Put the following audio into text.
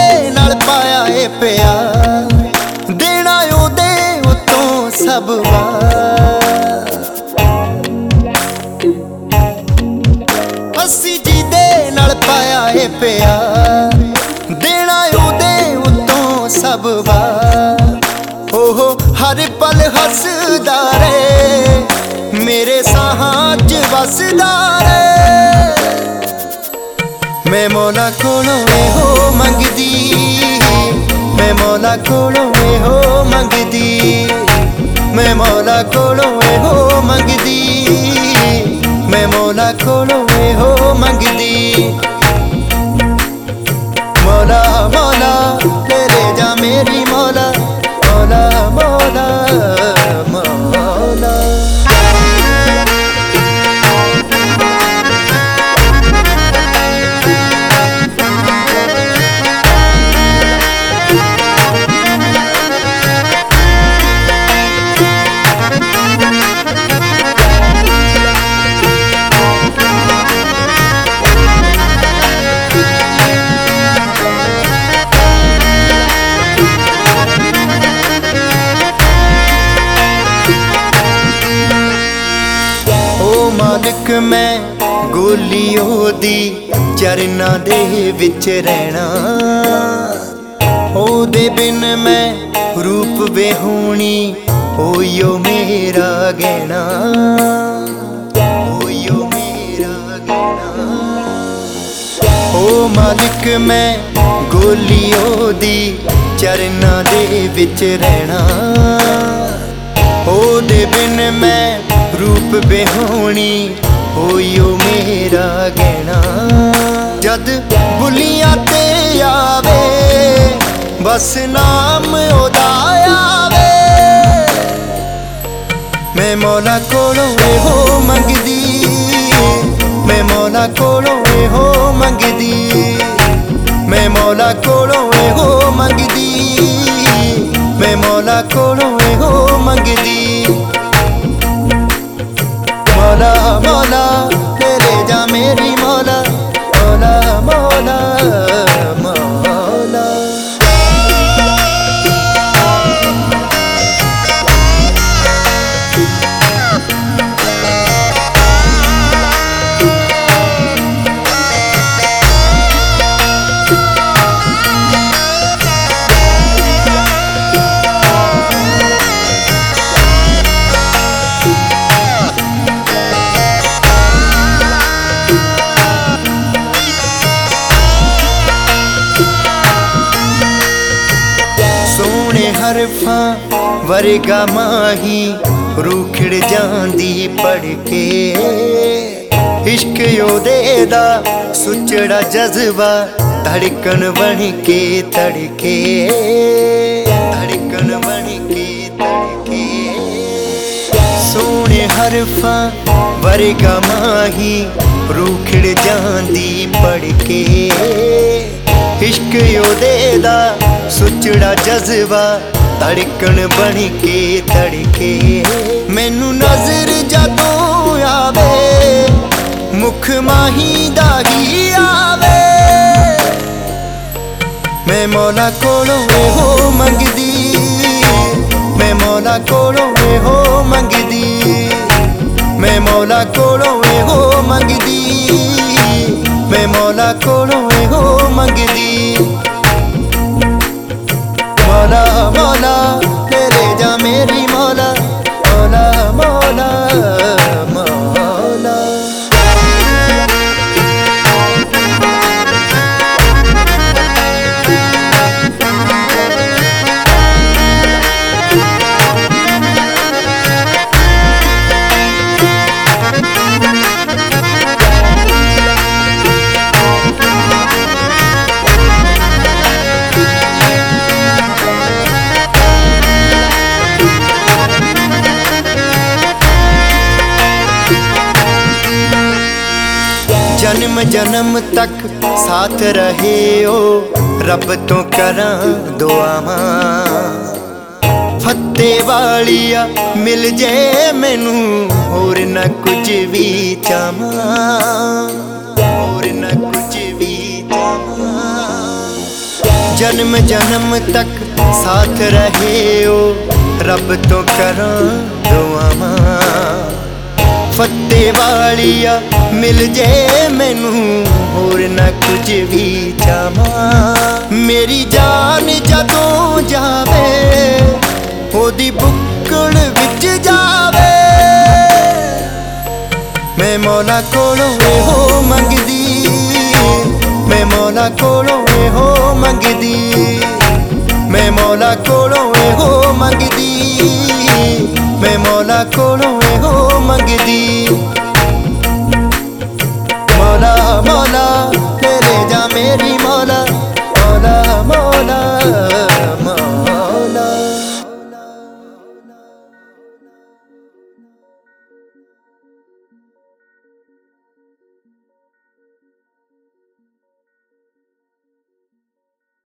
ਜਿਹਦੇ ਨਾਲ ਪਾਇਆ ਏ ਪਿਆਰ, ਦੇਣਾ ਉਹਦੇ ਉੱਤੋਂ ਸਭ ਵਾਰ। ਅਸੀਂ ਜਿਹਦੇ ਨਾਲ ਪਾਇਆ ਏ ਪਿਆਰ, ਦੇਣਾ ਉਹਦੇ ਉੱਤੋਂ ਸਭ ਵਾਰ। ਉਹ ਹਰ ਪਲ ਹੱਸਦਾ ਰੇ, ਮੇਰੇ ਸਾਹਾਂ 'ਚ ਵਸਦਾ ਰੇ। मैं मौला कोलों एहो मंगदी, मैं मौला कोलों एहो मंगदी, मैं मौला कोलों एहो मंगदी, मैं मौला कोलों एहो मंगदी। मौला मौला ले जा मेरी मौला, मौला मौला मौला। मालिक मैं गोली ओदी चरना दे विच रहना, ओदे बिन मैं रूप बेहोनी, ओयो मेरा गहना, ओयो मेरा गहना। ओ मालिक मैं गोली ओदी चरना दे विच रहना, ओदे बिन मैं रूप बेहोनी, होइयो मेरा गहना। जद बुलियां ते आवे बस नाम ओदा आवे, मैं मौला कोलों एहो मंगदी, मैं मौला कोलों एहो मंगदी, मैं मौला कोलों एहो मंगदी, मैं मौला कोलों एहो मंगदी। मौला मौला ले जा मेरी मौला, मौला मौला मौला। हरफां वर्गा माही रूखड़ जांदी पढ़ के, इश्क योदे दा सुचड़ा जज्बा धड़कन बन के तड़के, धड़कन बन के तड़के। सोने हरफां वर्गा माही रूखड़ जांदी पढ़ के, इश्क योदे दा सुचड़ा जज्बा धड़कन बन के तड़के। मैनू नजर जदों आवे मुख माही दा ही आवे, मैं मौला कोलों एहो मंगदी, मैं मौला कोलों एहो मंगदी, मैं मौला कोलों एहो मंगदी, मैं मौला कोलों एहो मंगदी। मौला मौला ले जा मेरी मौला, मौला मौला मौला। जन्म जन्म तक साथ रहे ओ रब तो करा दुआवां, फत्ते वालिया मिल जे मैनू होर न कुछ भी चाहवां, होर न कुछ भी चाहवां। जन्म जन्म तक साथ रहे ओ रब तो करां दुआवां फत्ते वालिया मिल जे मैनू होर ना कुछ भी चाहां मेरी जान जदों जावे ओदी बुक्कड़ विच जावे मैं मौला कोलों एहो मंगदी मैं मौला कोलों एहो मंगदी मैं मौला कोलों